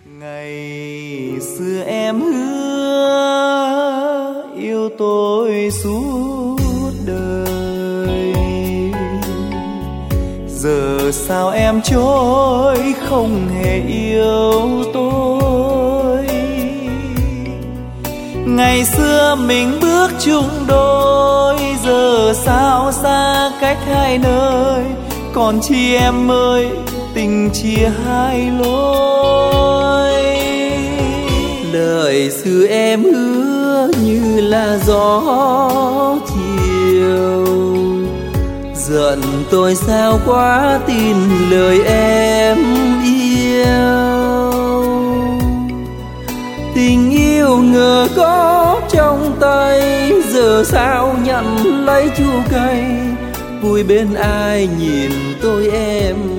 Ngày xưa em hứa yêu tôi suốt đời, giờ sao em trôi không hề yêu tôi. Ngày xưa mình bước chung đôi, giờ sao xa cách hai nơi. Còn chi em ơi, tình chia hai lối. Lời xưa em hứa như là gió chiều, giận tôi sao quá tin lời em yêu. Tình yêu ngờ có trong tay, giờ sao nhận lấy chua cay. Vui bên ai nhìn tôi em